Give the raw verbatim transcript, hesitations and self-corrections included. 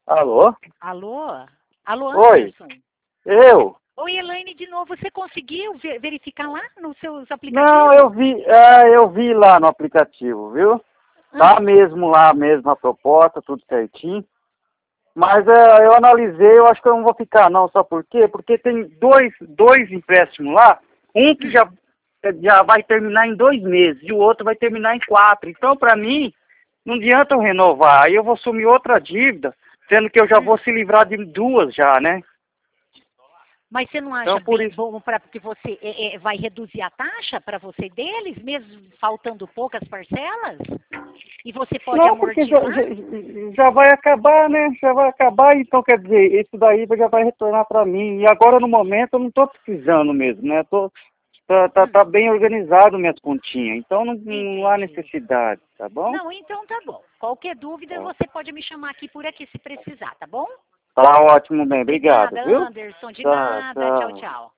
Alô? Alô? Alô, Oi, Anderson? eu? Oi, Elaine, de novo. Você conseguiu ver- verificar lá nos seus aplicativos? Não, eu vi, é, eu vi lá no aplicativo, viu? Tá Ah, mesmo lá, mesmo a proposta, tudo certinho. Mas é, eu analisei, eu acho que eu não vou ficar não, sabe por quê? Porque tem dois, dois empréstimos lá, um que já, já vai terminar em dois meses e o outro vai terminar em quatro. Então, pra mim, não adianta eu renovar, aí eu vou assumir outra dívida, sendo que eu já hum. vou se livrar de duas já, né? Mas você não acha Então, por bem isso... bom para que você é, é, vai reduzir a taxa para você e deles, mesmo faltando poucas parcelas? E você pode Não, porque já, amortizar? já, já vai acabar, né? Já vai acabar, então quer dizer, isso daí já vai retornar para mim. E agora no momento eu não estou precisando mesmo, né? Tô, tá, tá, Hum, tá bem organizado minhas continhas, então não, não há entendi. necessidade, tá bom? Não, então tá bom. Qualquer dúvida, Tá, você pode me chamar aqui por aqui se precisar, tá bom? tá ótimo, bem, obrigado, Obrigada, viu? Anderson. De Tá, nada. Tchau, tchau. tchau.